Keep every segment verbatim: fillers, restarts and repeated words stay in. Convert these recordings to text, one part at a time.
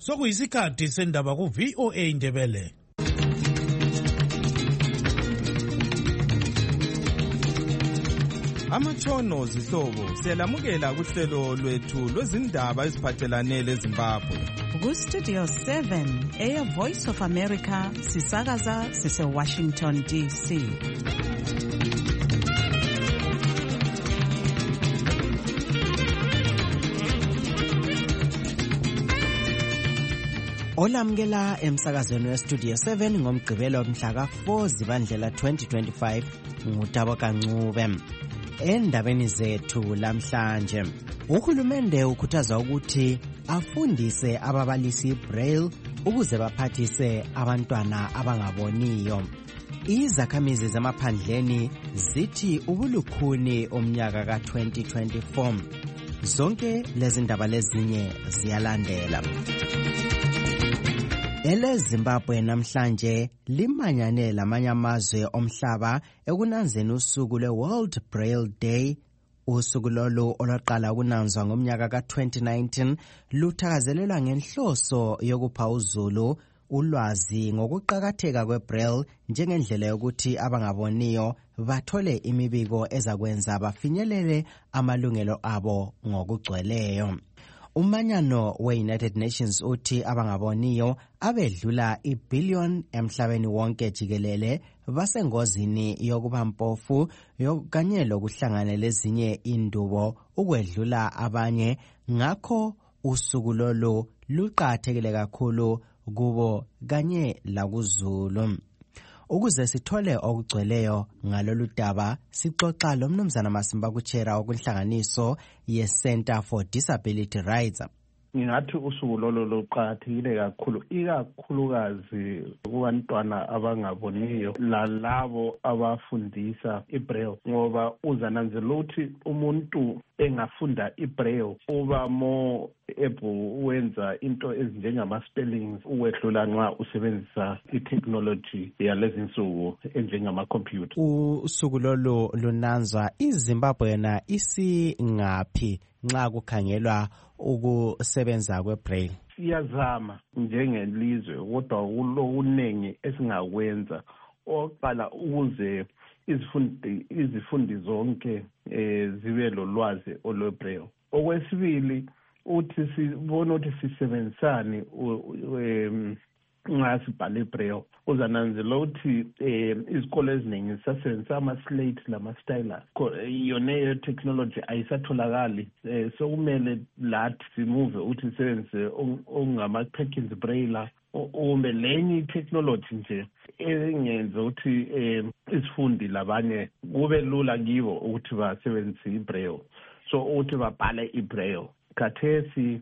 Sokuyisikhathi sendaba ku V O A Ndebele. Amatshono zihlobo siyalamukela kuhlelo lwethu lwezindaba eziphathelane leZimbabwe. Ku Studio seven eya Voice of America sisakaza sise Washington D C. Olamukela emsakazweni we Studio seven ngomgqibelo mhla ka four Zibandlela twenty twenty-five ngutabo kancube. Endabeni zethu lamhlanje, uhulumende ukhuthaza ukuthi afundise ababalisi Braille ukuze baphathise abantwana abangaboniyo. Izakhamizi zamaphandleni zithi ubulukhuni omnyaka ka twenty twenty-four. Zonke lezi ndaba lezinye ziyalandela. Ele Zimbabwe namhlanje limanyane lamanye amazwe omhlaba ekunanzeni usuku le World Braille Day. Usuku lolu olwaqala ukunanzwa ngomnyaka ka twenty nineteen luthakazelelwa ngenhloso yokupha uzulu ulwazi ngokuqakatheka kweBraille njengendlela yokuthi abangaboniyo bathole imibiko ezakwenza bafinyelele amalungelo abo ngokugcweleyo. Umanyano we-United Nations uthi abangaboniyo abedlula ibillion emhlabeni wonke jikelele basengozini yokuba mpofu kanye lokuhlangana lezinye indubo ukwedlula abanye. Ngakho usuku lolu luqathekile kakhulu kubo kanye lakuzulu. Ukuze sithole okugcweleyo ngalolu daba sixoxa lo mnumzana Masimba Kuchera okunhlanganiso ye Center for Disability Rights. Ngingathi usuku lolo luqathekile kakhulu ikakhulukazi kubantwana abangaboniyo lalabo abafundisa iBraille, ngoba uzananzela ukuthi umuntu engafunda iBraille uba more able wenza into ezinjengama spellings ukwedlula nxa usebenzisa itechnology yalezi nsuku enjengama computer. Usuku lolo lunanzwa iZimbabwe yona isingaphi nxa kukhangelwa ukusebenza kweBraille? Siyazama njengelizwe kodwa kulokunengi esingakwenza. Oqala ukuze izifundi izifundi zonke eh, zibe lolwazi olweBraille. Okwesibili uthi sibona ukuthi sisebenzisane um nxa sibhale iBraille. Uzananzela ukuthi izikole eziningi zisasebenzisa ama-slate lama-stylus. Yona technology ayisatholakali, so kumele lathi simuve ukuthi sisebenzise ongama-Perkins Braille ume lenye technology nje engenza ukuthi isifundi labanye kube lula kibo ukuthi basebenzise iBraille, so ukuthi babhale iBraille. Khathesi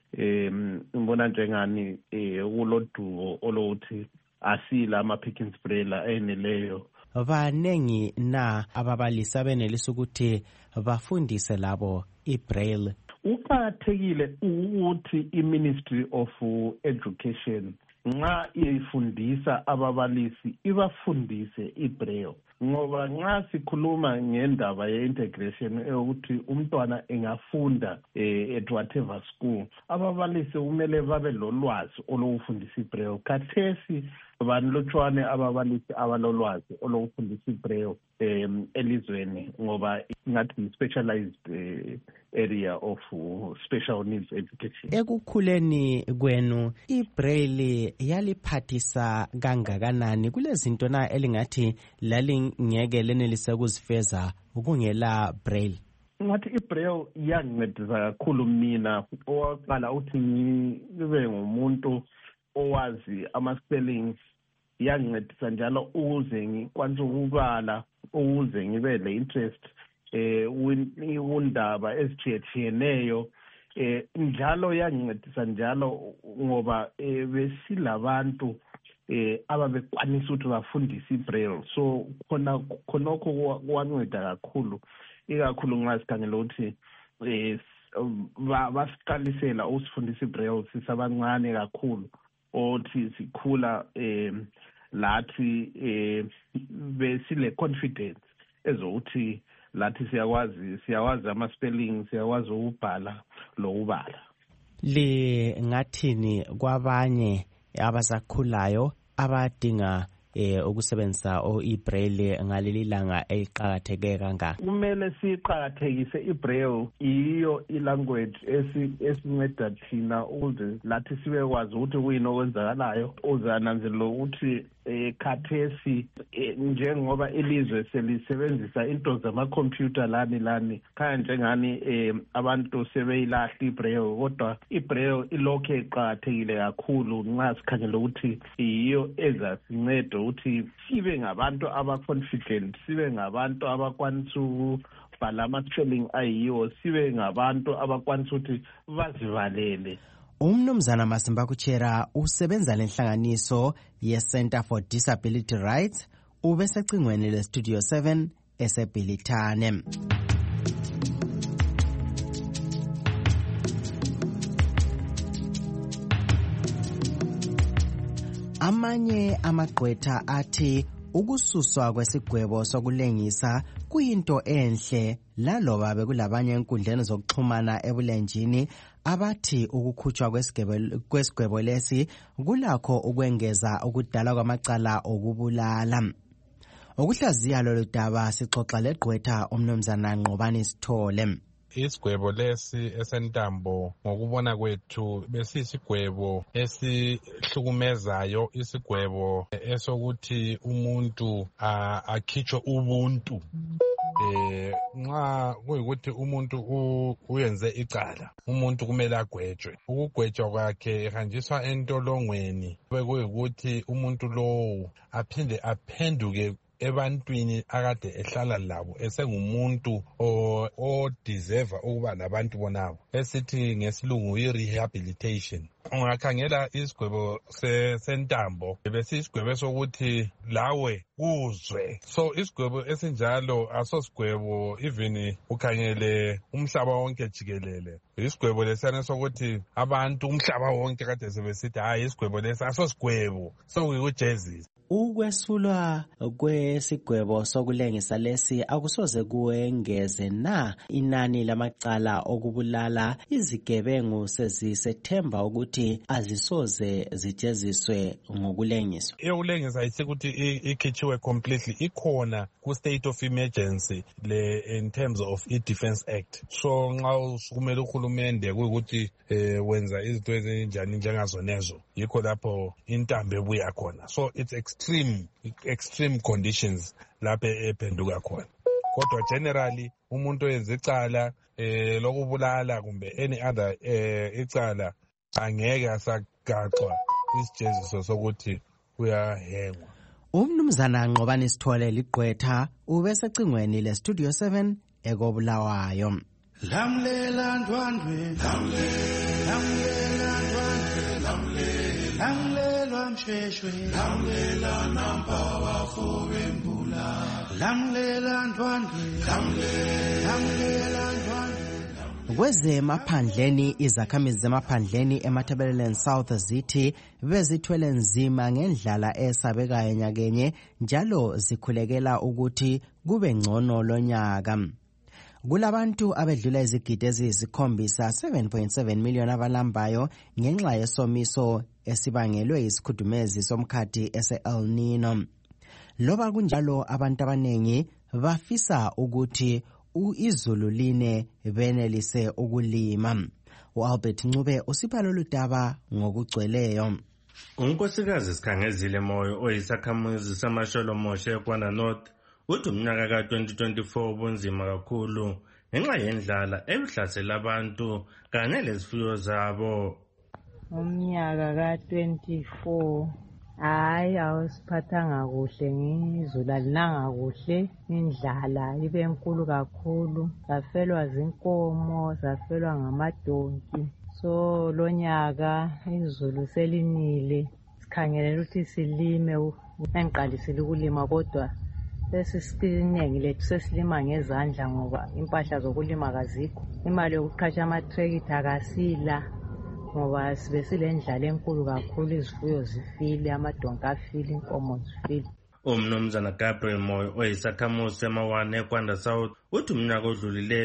um ngibona njengani kulodumo olokuthi asila ama-Perkins Braille eneleyo. Banengi na ababalisi abenelisa ukuthi bafundise labo iBraille? Uqakathekile ukuthi iMinistry of Education nxa ifundisa ababalisi ibafundise iBraille, ngoba nxa sikhuluma ngendaba ye-integration yokuthi umntwana engafunda eh, at whatever school, ababalisi kumele babe lolwazi olokufundisa iBraille. Khathesi banlutshwane ababalisi abalolwazi olokufundisa iBraille um elizweni, ngoba ngathi specialized uh, area of uh, special needs education. Ekukhuleni kwenu iBraille yaliphathisa kangakanani? Kulezinto na elingathi lalingeke lenelise ukuzifeza ukungela Braille? Ngathi iBraille yangincedisa kakhulu mina. Oqala uthi ngibe ngumuntu owazi ama-spellings, yangincedisa njalo ukuze ngikwanise ukubala, ukuze ngibe le interest eh undaba ezithiyeneyo. Eh njalo yangincedisa njalo ngoba besilabantu eh ababekwanisa ukuthi bafundise iBraille, so khona khonokho kwanceda kakhulu, ikakhulu nxa sikhangela ukuthi eh basiqalisela usifundisa iBraille sisabancane kakhulu, othi sikhula em lathi eh besile confidence ezokuthi lathi siyakwazi siyakwazi ama spelling, siyakwazi ukubhala lokubala. lingathini kwabanye abasakhulayo abadinga eh ukusebenzisa o ibraille ngaleli langa eliqhakatheke kangaka? Kumele siqhakathekise ibraille, iyo ilanguage esinceda thina ukuze lathi sibe kwazi ukuthi kuyini okwenzakalayo. Uzananzelela ukuthi khathesi njengoba ilizwe selisebenzisa into zamakhompyutha lani lani khaya njengani abantu sebeyilahla ibraille, kodwa ibraille ilokhu iqhakathekile kakhulu nxa sikhangela ukuthi iyo ezasinceda ukuthi sibe ngabantu aba-confident, sibe ngabantu abakwanisa ukubhala ama-spelling ayiwo, sibe ngabantu abakwanisa ukuthi bazivalele. Umnumzana Masimba Kuchera usebenza lenhlanganiso ye-Center for Disability Rights ubesecingweni le-Studio seven eseBhilithane. Amanye amagqwetha athi ukususwa kwesigwebo sokulengisa kuyinto enhle, laloba bekulabanye enkundleni zokuxhumana ebulenjini abathi ukukhutshwa kwesigwebo lesi kulakho ukwengeza ukudala kwamacala okubulala. Ukuhlaziya lolu daba sixoxa legqwetha umnumzana Nqobani Sithole. Isigwebo lesi esentambo ngokubona kwethu besisigwebo esihlukumezayo, isigwebo esokuthi umuntu akhitshwe ubuntu. Eh nxa kuyikuthi umuntu uyenze icala, umuntu kumele agwetshwe. Ukugwetshwa kwakhe ehanjiswa entolongweni bekuyikuthi umuntu lowo aphinde aphenduke ebantwini akade ehlala labo esengumuntu o deserve ukuba labantu bonabo, esithi ngesilungu i-rehabilitation. Ungakhangela isigwebo sentambo besisigwebo sokuthi lawe uzwe. So isigwebo esinjalo asosigwebo even ukhangele umhlaba wonke jikelele. Isigwebo lesana sokuthi abantu umhlaba wonke kade sebesithi hayi isigwebo lesi asosigwebo sokuyijezisa. Ukwesulwa kwesigwebo sokulengisa lesi akusoze kuwengeze na inani lamacala okubulala izigebengu sezisethemba ukuthi azisoze zijeziswe ngokulengiswa. Eyokulengisa isikuthi ikhitshiwe completely ikhona ku state of emergency le in terms of i-Defense Act. So nxa usukumele uhulumende kuyikuthi wenza izinto ezinjani njengazonezo, yikho lapho intambo ebuya khona. So it's extreme extreme conditions lapho ephenduka khona. Kodwa generally umuntu oyenzicala eh lokubulala kumbe any other eh icala angeke asagaxwa isijeziso sokuthi uyahengwa. Umnumzana Nqobani Sithole ligqwetha ubesecingweni le-Studio seven ekobulawayo. Lamlela ndwandwe, lamlela ndwandwe, lamlela msheshwe, lamlela nampa wafobe mbula, lamlela ndwandwe, lamlela ndwandwe. Kwezemaphandleni izakhamizi zemaphandleni eMatabeleland South zithi bezithwele nzima ngendlala esabekayo nyakenye njalo zikhulekela ukuthi kube ngcono lonyaka. Kulabantu abedlula izigidi eziyisikhombisa seven point seven million abalambayo ngenxa yesomiso esibangelwe isikhudumezi somkhathi ese-El Nino. Loba kunjalo abantu abanengi bafisa ukuthi izulu line benelise ukulima. U-Albert Ncube usipha lolu daba ngokugcweleyo. Unkosikazi Sikhangezile Moyo oyisakhamuzi saMasholomoshe eKwana North uthi umnyaka ka twenty twenty-four ubunzima kakhulu ngenxa yendlala ebuhlasela abantu kanye lezifuyo zabo. Umnyaka ka twenty-four hayi awusiphathanga kuhle, ngizulu alinanga kuhle, indlala ibe enkulu kakhulu, safelwa zinkomo, safelwa ngamadonki. So lonyaka izulu selinile, sikhangelela ukuthi silime, engiqalisile ukulima kodwa sesisinengi lethu sesilima ngezandla ngoba impahla zokulima kazikho, imali yokuqhatsha ama-tractor akasila ngoba sibe silendlala enkulu kakhulu, izifuyo zifile, amadonki afile, inkomo zifile. Umnumzana Gabriel Moyo oyisakhamuzi semawane eKwanda South uthi umnyaka odlulileyo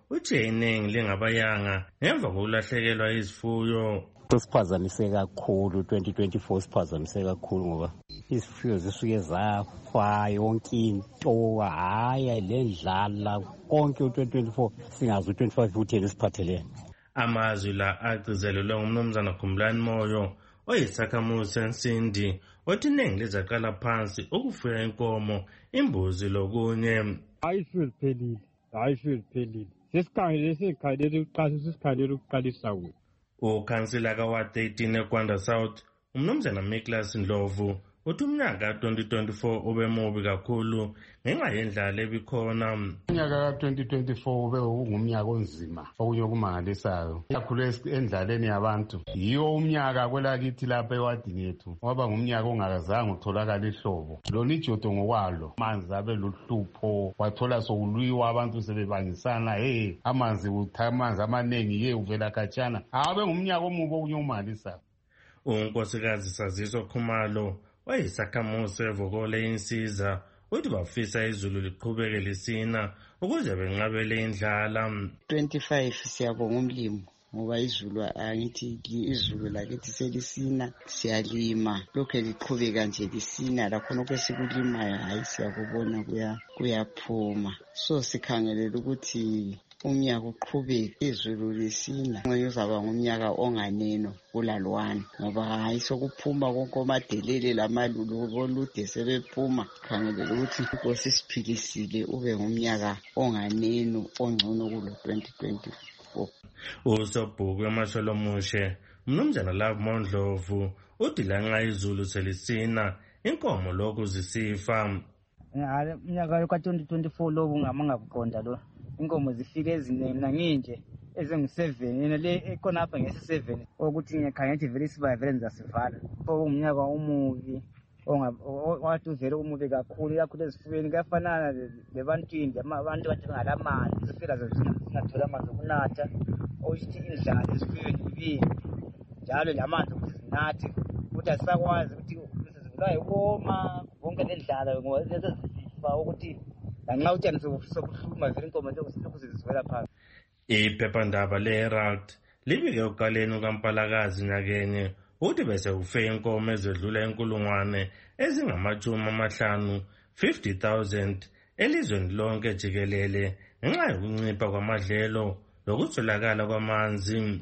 uthi iningi lingabayanga ngemva kokulahlekelwa izifuyo. Siphazamise kakhulu twenty twenty-four siphazamise kakhulu ngoba izifuyo zisuke zafa yonke into haya lendlala konke u-twenty twenty-four singazi u-twenty-five utheni siphathelene. Amazwi la agcizelelwe ngumnumzana Khumbulani Moyo oyisakhamuzi seNsindi othi iningi lizaqala phansi ukufuya inkomo, imbuzi lokunye. Ayifuni liphelile, ayifuni liphelile. Sesikhangele sekhalele ukuqala sesikhalele ukuqalisa kuwo. Ukhansila ka-Ward thirteen eGwanda South umnumzana Miklas Ndlovu uthi umnyaka twenty twenty-four ube mubi kakhulu ngenxa yendlala ebikhona. Umnyaka ka twenty twenty-four ube ungumnyaka onzima okunye okumangalisayo kakhulu endlaleni yabantu. Yiwo umnyaka kwelakithi lapha ewadini yethu waba ngumnyaka ongakazange utholakala ihlobo. Lona ijodo ngokwalo amanzi abe luhlupho, wathola sokulwiwa abantu sebebangisana, hey amanzi uthamanzi amaningi ye uvela khatshana. Abe ngumnyaka omubi okunye okumangalisayo. Unkosikazi Saziso Khumalo wayisakhamuzi evokole insiza uthi bafisa izulu liqhubeke lisina ukuze benqabele indlala. twenty-five siyabonga umlimo ngoba izulu angithi izulu lakithi selisina, siyalima lokho liqhubeka nje lisina lakhona okwesikulimayo hayi siyakubona kuya kuyaphuma. So sikhangelela ukuthi umnyaka uqhubeke izulu lisina, ngoba uzaba ngumnyaka onganeno kulalwana ngoba hayi sokuphuma konke omadelele lamalulu olude sebephuma. Khangelela ukuthi inkosi siphilisile ube ngumnyaka onganeno ongcono kulo twenty twenty-four. Usobhuku eMasholomushe umnumzana Love Mondlovu uthi lanxa izulu selisina inkomo lokhu zisifa. Ngale umnyaka ka twenty twenty-four lobu ngamanga kuqonda lo inkomo zifike eziningi nanginje ezengu seven yena le ekhona apha ngesi seven ukuthi ngiyakhanya vele siba vele ngizasivala. Umnyaka umubi ongawathi uvele umubi kakhulu kakhulu ezifuyweni kuyafanana lebantwini abantu bathi ngalamanzi izifela zingathola amanzi okunatha okushithi indlala ezifuyweni ibimbi njalo lamanzi okuzinathe ukuthi asisakwazi ukuthi sizibulaye ukoma konke lendlala ngoba lezizifa ukuthi lanxa utshani sokuhluma vele inkomo lokhu zizivela phansi. Iphephandaba le-Herald libike ekuqaleni kukaMpalakazi nyakenye uthi bese kufe inkomo ezedlula inkulungwane ezingamashumi amahlanu fifty thousand elizweni lonke jikelele ngenxa yokuncipha kwamadlelo lokutholakala kwamanzi.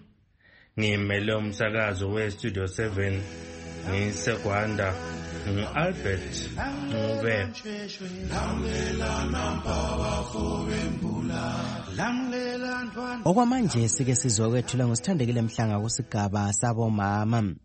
Ngimele umsakazo we-Studio seven ngiseGwanda ngu-Albert Ncube. Okwamanje sike sizokwethula ngosithandekile Mhlanga kusigaba sabomama.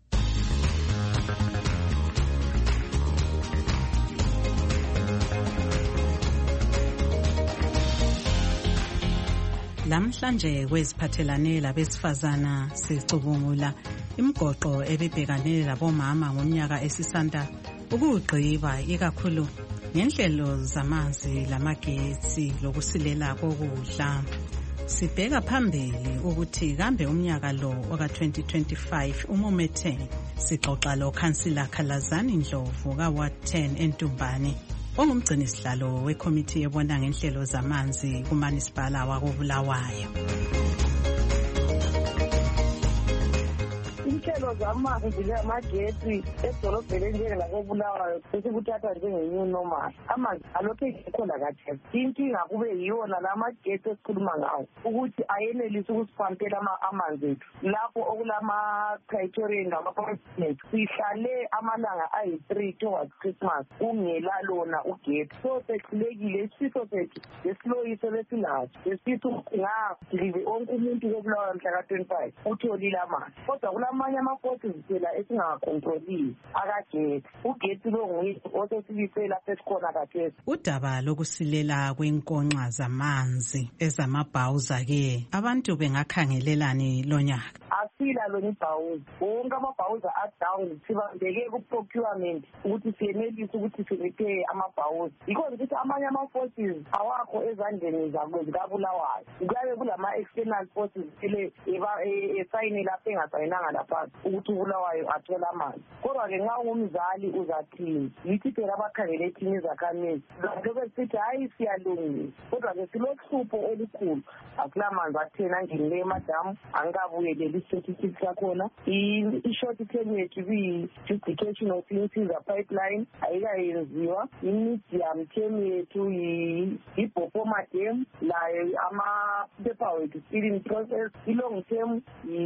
Namhlanje kweziphathelane labesifazana sicubungula imigoqo ebibhekane labomama ngomnyaka esisanda ukugqiba ikakhulu ngenhlelo zamanzi lamagetsi lokusilela kokudla. Sibheka phambili ukuthi kambe umnyaka lo oka twenty twenty-five umumethe. Sixoxa lo Khansila Khalazani Ndlovu ka Ward ten eNtumbane ongumgcini sihlalo wekomiti ebona ngenhlelo zamanzi kuManisipala wakoBulawayo. Inhlelo zamanzi lamagetsi edolobheni njengakoBulawayo sesikuthatha njenge-new normal. Amanzi alokhu ekhona kathesi. Inkinga kube yiyona lamagetsi esikhuluma ngawo ukuthi ayenelisi ukusipampela amanzi ethu lapho okulama-criteria ngama-percent. Sihlale amalanga ayi-three towards Christmas ungela lona ugetsi. So sehlulekile isifiso sethu lesiloyiso lesilaso lesithi ngagilive onke umuntu koBulawayo mhla ka twenty-five utholile amanzi. Kodwa kulamanye ama-forces phela esingakontroliyo akagetsi. Ugetsi lo nguye osesilisela sesikhona kathesi. Udaba lokusilela kwenkonxa zamanzi ezamabhawuza-ke abantu bengakhangelelani lonyaka. Asila lona ibhawuza wonke amabhawuza adown sibambeke ku-procurement ukuthi siyenelise ukuthi siniphe amabhawuza. Yikho ukuthi amanye ama-forces awakho ezandleni zikaBulawayo. Kuyabe kulama-external forces ele esayine lapho engasayinanga laphansi. ukuthi ubulawayo athole amanzi. Kodwa-ke nxa ungumzali uzathini? Yithi phela abakhangele thina izakhamizi lokho sithi hayi siyalungisa, kodwa-ke silohlupho olukhulu. Akulamanzi atheni angenile emadamu, angikabuyeleli i-statistics yakhona. I-short term yethu kuyi-duplication of insiza pipeline ayikayenziwa. I-medium term yethu yi-Bopoma Dam, layo ama-paperwork still in process. I-long term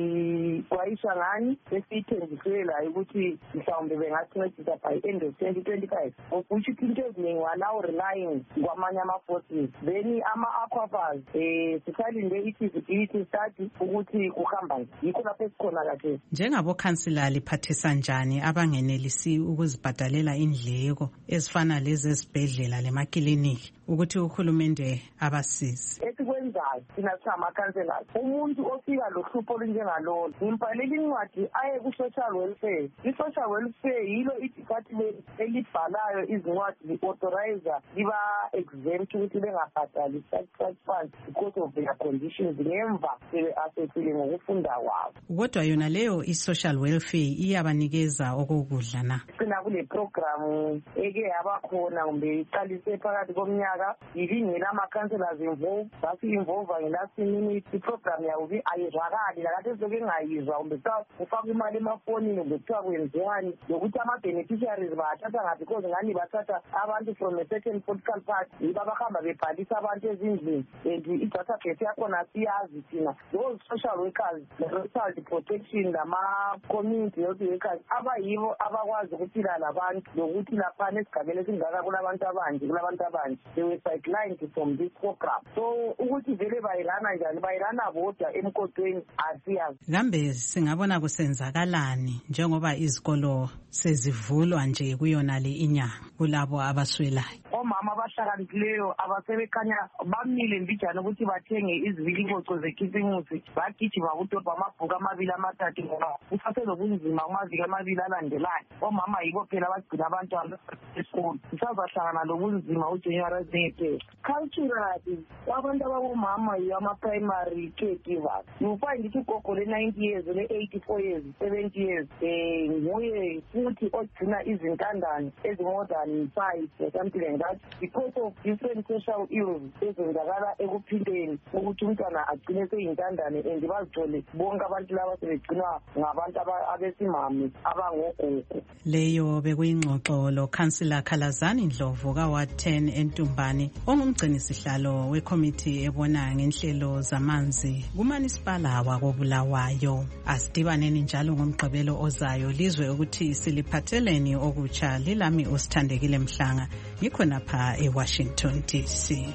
yi-Gwayishangani esiyithenjiswe layo ukuthi mhlawumbe bengasincedisa by end of twenty twenty-five. Okusho ukuthi into eziningi wanawo relying kwamanye ama-forces. Then ama-aquifers um sisalinde i-feasibility study ukuthi kuhamba yikho lapho esikhona kahle. Njengabokhansila liphathisa njani abangenelisi ukuzibhadalela indleko ezifana lezi ezibhedlela lemakliniki ukuthi uhulumende abasize? Esikwenzayo thina singamakhanselasi, umuntu ofika lohlupho olunjengalolo ngimbhalela incwadi aye ku-social welfare. I-social welfare yilo i-department elibhalayo izincwadi li-authorizer liba-exempt ukuthi bengabhadali such funds because of their conditions ngemva sebe-assessile ngokufunda kwabo. Kodwa yona leyo i-social welfare iyabanikeza okokudla na? Sina kule program eke yabakhona kumbe iqalise phakathi komnyaka ibingela ama-councillors involved basi-involva nge-last minute. I-program yakubi ayizwakali lakade soke ngayizwa kumbe kufaka imali emafonini kumbe kuthiwa kwenziwani lokuthi ama-beneficiaries bathatha ngaphi because ngani bathatha abantu from a certain political party yibo abahamba bebhalisa abantu ezindlini and i-database yakhona siyazi thina. Those social workers, le-child protection lama-community health workers abayibo abakwazi ukuphila labantu lokuthi laphana esigabeni esingaka kulabantu abanje kulabantu abanje they were sidelined from this program. So ukuthi vele bayilana njani bayilana bodwa emkotweni asiyazi. Kambe singabona kusenzakalani njengoba izikolo sezivulwa nje kuyona le inyanga kulabo abaswelayo? Omama abahlakaniphileyo abasebekhanya bamile mbijana ukuthi bathenge izibiliboco zekhisimusi bagijima kudobha amabhuku amabili amathathu ngoba kusaselobunzima kumaviki amabili alandelayo. Omama yibo phela abagcina abantwana esikolo. Sisazahlangana lobunzima uJanuary zingephela. Culturally abantu ababomama ama-primary caregivers you find ukuthi ugogo le-ninety years le-eighty-four years seventy years um nguye futhi ogcina izintandane ezi-more than five or something like that because of different social ills ezenzakala ekuphindeni ukuthi umntwana agcine seyintandane and bazithole bonke abantu laba sebegcinwa ngabantu abesimame abangogogo. Leyo bekuyingxoxo lo-Councillor Khalazani Ndlovu ka-Ward ten eNtumbane ongumgcinisihlalo wekomiti ebona ngenhlelo zamanzi kumanisipala wakobulawayo. Asidibaneni njalo ngomgqibelo ozayo lizwe ukuthi siliphatheleni okutsha. Lilami uSithandekile Mhlanga ngikhona pha eWashington D C.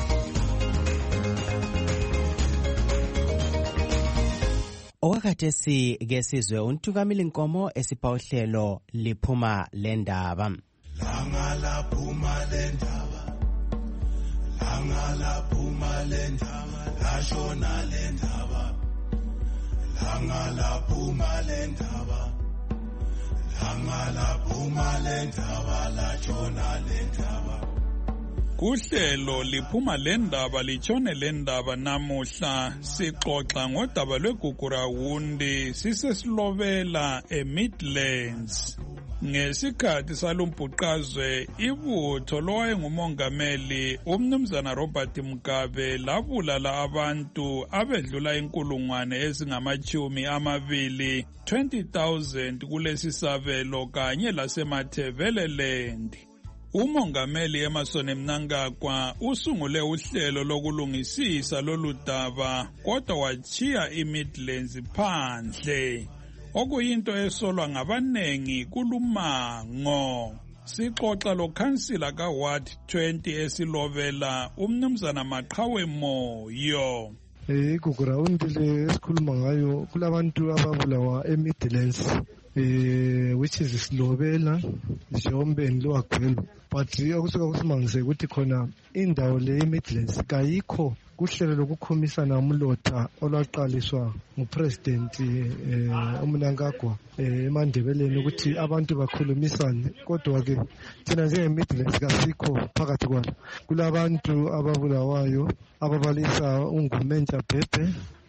Okwakhathesi ke sizwe uNtukamile Nkomo esipha uhlelo liphuma lendaba. Langa laphuma lendaba, langa laphuma lendaba, lashona lendaba, langa laphuma lendaba, langa laphuma lendaba, lashona lendaba. Kuhlelo liphuma lendaba litshone lendaba namuhla sixoxa ngodaba lweGugurawundi sisesilobela eMidlands. Ngesikhathi salumbhuqazwe ibutho lowayengumongameli umnumzana Robert Mugabe labulala abantu abedlula inkulungwane ezingamachumi amabili twenty thousand kulesi sabelo kanye lasemathebeleland. Umongameli Emmerson Mnangagwa usungule uhlelo lokulungisisa lolu daba kodwa wachiya iMidlands phandle okuyinto esolwa ngabanengi kulumango. Sixoxa lo councillor ka Ward twenty esilobela umnumzana Maqhawe Moyo. iGugurawundi le esikhuluma ngayo kulabantu ababulawa eMidlands eh which is Silobela, Njombe loAgwelo, but akusuka kusimangise ukuthi khona indawo le eMidlands kayikho kuhlelo lokukhomisana umlotha olwaqaliswa ngupresident eh uMnangagwa eMandebeleni ukuthi abantu bakhulumisane, kodwa ke thina njengeMidlands kasikho phakathi kwalo. Kulabantu ababulawayo ababalisa uNgumentsha Bhebhe,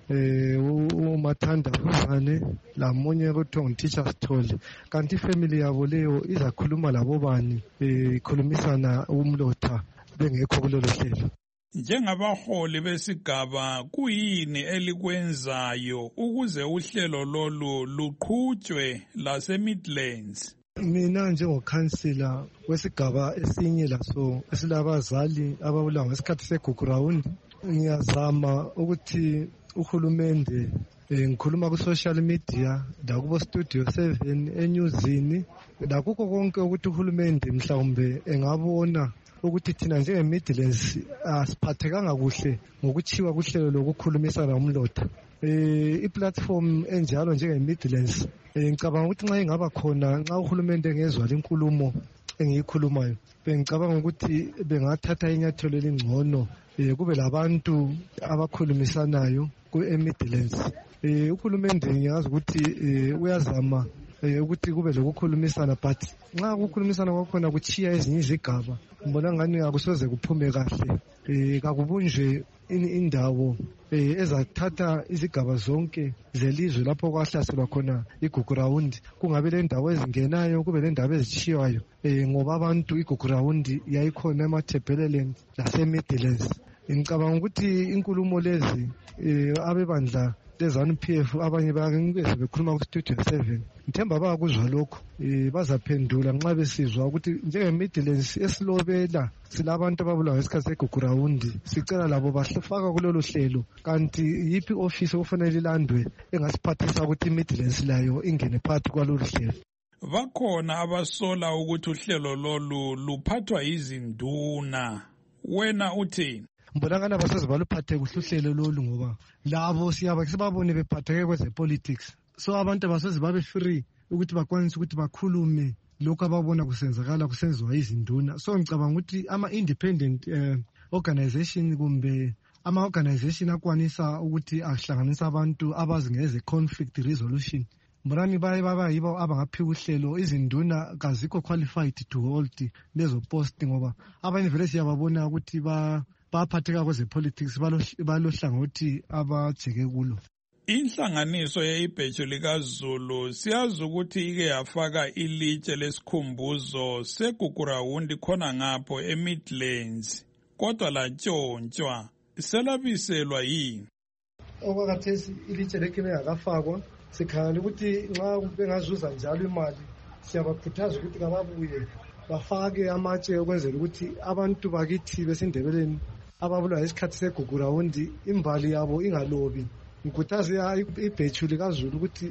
eh uMathanda Khuzane lamunye kuthiwa ngu-Teachers Toll, kanti ifamily yabo leyo izakhuluma labo bani ikhulumisana umlotha bengekho kulelo hlelo. Njengabaholi besigaba kuyini elikwenzayo ukuze uhlelo lolu luqhutshwe lase-Midlands? Mina njengokhansila wesigaba esinye laso esilabazali ababulawa ngesikhathi segugu round, ngiyazama ukuthi uhulumende ngikhuluma ku-social media lakubo Studio seven eNewsini lakukho konke ukuthi uhulumende mhlawumbe engabona ukuthi thina njenge-Midlands asiphathekanga kuhle ngokuchiwa kuhlelo lokukhulumisana umlotha. Eh iplatform enjalo njenge-Midlands ngicabanga ukuthi nxa ingaba khona nxa uhulumende engezwa inkulumo engiyikhulumayo bengicabanga ukuthi bengathatha inyathelo elingcono kube labantu abakhulumisanayo ku-Midlands. Eh uhulumende ngiyazi ukuthi uyazama ukuthi kube lokukhulumisana, but nxa ukukhulumisana kwakhona kuchiya ezinye izigaba ngibona ngani akusoze kuphume kahle. Eh kakubunjwe indawo ezathatha izigaba zonke zelizwe lapho kwahlaselwa khona igugu round, kungabe le ndawo ezingenayo kube le ndawo ezichiwayo ngoba abantu igugu round yayikhona eMatabeleland lase-Midlands. Ngicabanga ukuthi inkulumo lezi abebandla lezanu P F abanye bayakengeze bekhuluma ku-Studio seven, ngithemba bayakuzwa lokho bazaphendula nxa besizwa ukuthi njenge-Midlands esilobela silabantu ababulawa ngesikhathi segugu round, sicela labo bahlefaka kulolu hlelo. Kanti yiphi office okufanele ilandwe engasiphathisa ukuthi i-Midlands layo ingene phakathi kwalolu hlelo? Bakhona abasola ukuthi uhlelo lolu luphathwa izinduna, wena uthini? Mbonakala abasoze baluphathe kuhle uhlelo lolu ngoba labo siyaba sibabone bephatheke kweze-politics, so abantu abasoze babe free ukuthi bakwanise ukuthi bakhulume lokhu ababona kusenzakala kusenziwa izinduna. So ngicabanga ukuthi ama-independent uh, organization kumbe ama-organization akwanisa ukuthi ahlanganisa abantu abazi ngeze-conflict resolution, mbonani baye baba yibo abangaphiwa uhlelo. Izinduna kazikho qualified to hold lezo post ngoba abanye vele siyababona ukuthi ba baphatheka kweze-politics balohlangothi abajeke kulo. Inhlanganiso ye-Ibheju likaZulu siyazi ukuthi ike yafaka ilitshe lesikhumbuzo segugu round khona ngapho e-Midlands, kodwa lantshontshwa selabiselwa yini? Okwakhathesi ilitshe lekhe bengakafakwa, sikhangela ukuthi nxa bengazuza njalo imali siyabakhuthaza ukuthi kababuye bafake amatshe ukwenzela ukuthi abantu bakithi besindebeleni ababulawa isikhathi segugu round imbali yabo ingalobi. Ngikhuthaza ibheju likaZulu ukuthi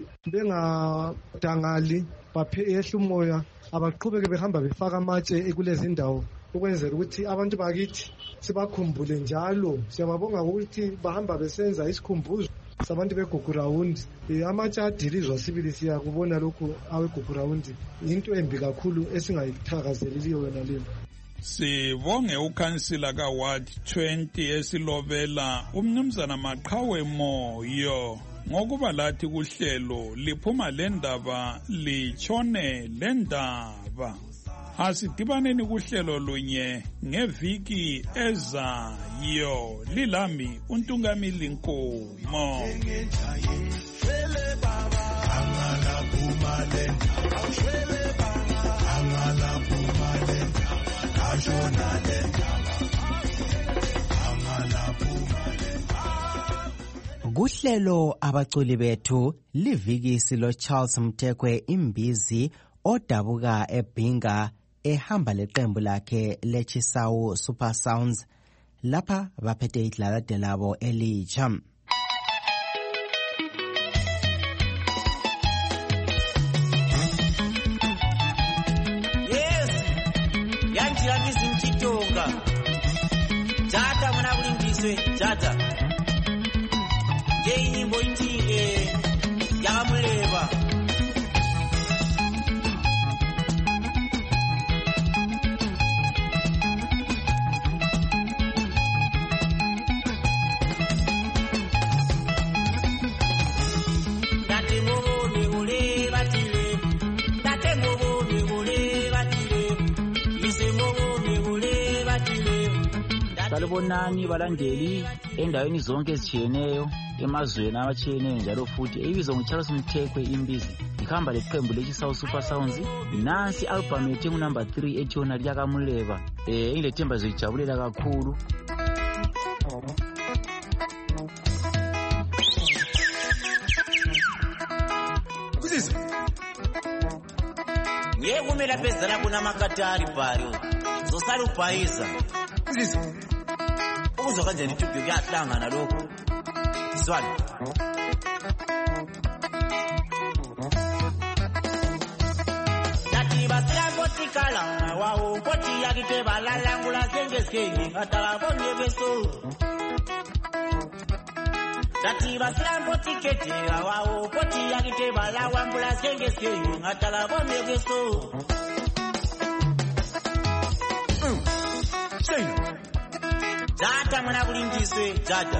bengadangali baphehle umoya, abaqhubeke behamba befaka amatshe kulezi ndawo ukwenzela ukuthi abantu bakithi sibakhumbule njalo. Siyababonga ukuthi bahamba besenza isikhumbuzo sabantu begugu round. Amatshe adilizwa sibili siyakubona lokhu awegugu round into embi kakhulu esingayithakazeleliyo wena leyo. Sibonge ukhansila ka-Ward twenty esilobela umnumzana Maqhawe Moyo ngokuba lathi kuhlelo liphuma lendaba litshone lendaba. Asidibaneni kuhlelo lunye ngeviki ezayo. Lilami uNtungamili Nkomo. Kuhlelo abaculi bethu liviki silo Charles Mthekwe Imbizi odabuka eBhinga ehamba leqembu lakhe leChisawu Super Sounds lapha baphethe idlalade labo elitsha. Jata mwana kulindiswe jata Jei nyimbo iti eh yakamuleva Tate ngobo ni ule batile Tate ngobo ni ule batile Ise ngobo ni ule batile Salibonani balandeli endaweni zonke ezitshiyeneyo emazweni abatshiyeneyo njalo futhi ibizwa nguCharles Mthekwe imbizi ikhamba leqembu leChisawu Super Sounds. Nansi album yethu engunumber three ethi yona liyakaMuleba eh ingilethemba zoyijabulela kakhulu. Ye kumela phezela kunamakatari bhalo zosala ubhayiza uzwa kanjani iTube kuyahlangana lokho sizwana Dati basira botikala wawo boti yakite balala ngula sengeskengi atala bonye beso Dati basira botikete wawo boti yakite balala ngula sengeskengi atala bonye beso Jata mwana kulindiswe jata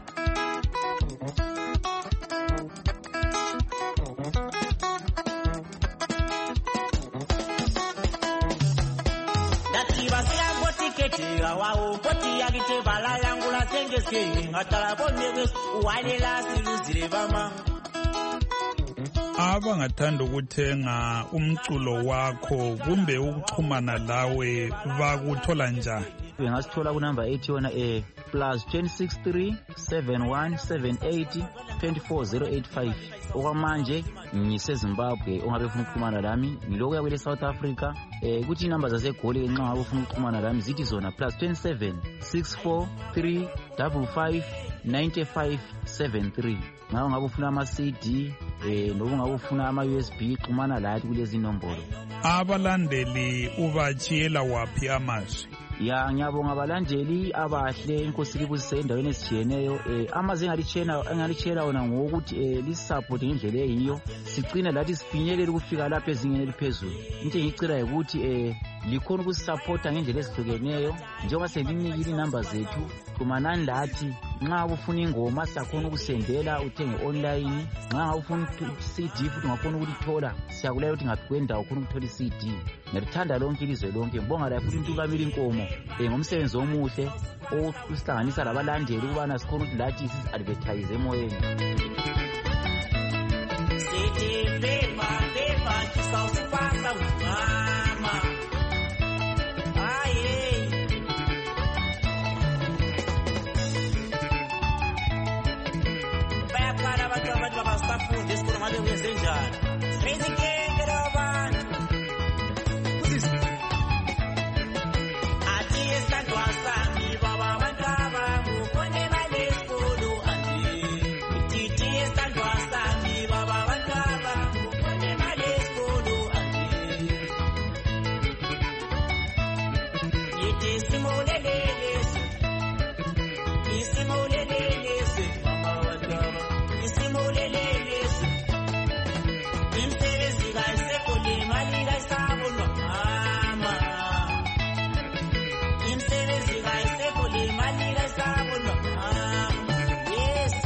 Dati basira botikete wawo boti yakite balala ngula sengeskengi atala bonye beso walela siluzire bama Abangathanda ukuthenga umculo wakho kumbe ukuxhumana lawe bakuthola njani? Bengasithola ku number eight yona eh plus two six three seven one seven eight two four zero eight five. Okwamanje ngise Zimbabwe ongabe ufuna ukuxhumana lami ngiloko yakwele South Africa eh kuthi inamba zasegoli nxa ngabe ufuna ukuxhumana lami zithi zona plus two seven six four three five five nine five seven three. Ngawo ngabe ufuna ama C D eh nobu ngabe ufuna ama U S B xhumana lathi kulezi nombolo. Abalandeli ubachiyela wapi amazwi? Ya ngiyabonga abalandeli abahle inkosi libusise endaweni esijiyeneyo eh amazi engalichena engalichela wona ngokuthi eh lisupport ngendlela eyiyo sicina lathi sifinyelele ukufika lapha ezingeni eliphezulu. Into engicela ukuthi eh likhona ukusupporta ngendlela ezihlukeneyo njengoba selinikile inamba zethu xumanani lathi nxa ufuna ingoma siyakhona ukusendela uthenge online nxa ufuna C D futhi ungafuna ukulithola siyakulela ukuthi ngaphi kwendawo ufuna ukuthola C D. Ngiyalithanda lonke ilizwe lonke ngibonga la futhi intukamile inkomo eh ngomsebenzi omuhle osihlanganisa labalandeli ukubana sikhona ukuthi lathi sisi advertise emoyeni. City bema bema Chisawu Super Sounds mama aye bayakhala abantu abantu babasafundi esikhona ngabe kuyenzenjani crazy gang abantu athi esandwa sami baba abantu abangu kone mali esikhulu andi ithi esandwa sami baba abantu abangu kone mali esikhulu andi ithi simolelelesi isimolelelesi mama abantu isimolelelesi imsebenzi kayisekole mali kayisabonwa mama imsebenzi kayisekole mali kayisabonwa mama yes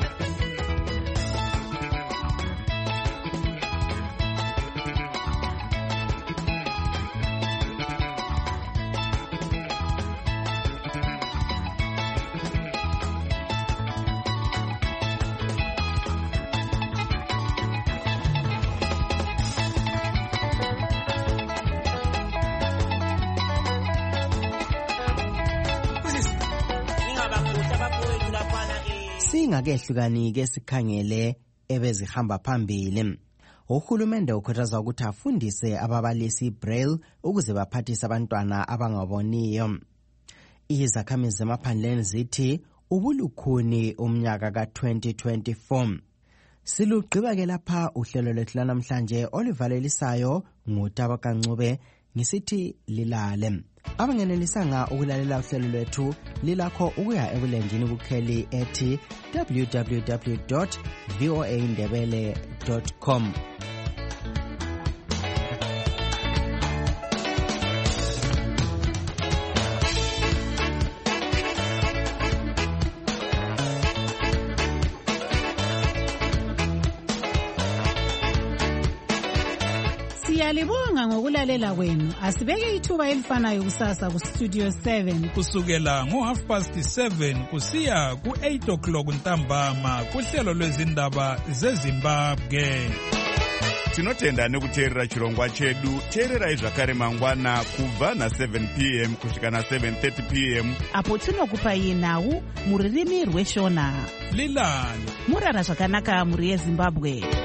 Singakehlukani-ke sikhangele ebezihamba phambili. Uhulumende ukhuthaza ukuthi afundise ababalisi Braille ukuze baphathise abantwana abangaboniyo. Izakhamizi zemaphandleni zithi ubulukhuni umnyaka ka twenty twenty-four. Silugqiba ke lapha uhlelo lwethu namhlanje olivalelisayo nguTabaka Ncube ngisithi lilale. Abangenelisanga ukulalela uhlelo lwethu lilakho ukuya ebulenjini kukheli ethi w w w dot voa ndebele dot com. Siyalibonga ngokulalela kwenu. Asibeke ithuba elifanayo kusasa ku Studio seven kusukela ngo half past seven kusiya ku eight o'clock ntambama kuhlelo lwezindaba zeZimbabwe. Tinotenda nekuteerera chirongwa chedu. Teererai zvakare mangwana kubva na seven p m kusvika na seven thirty p m apo tinokupai nhau muririmi rweshona. Lilani murara zvakanaka muri yeZimbabwe.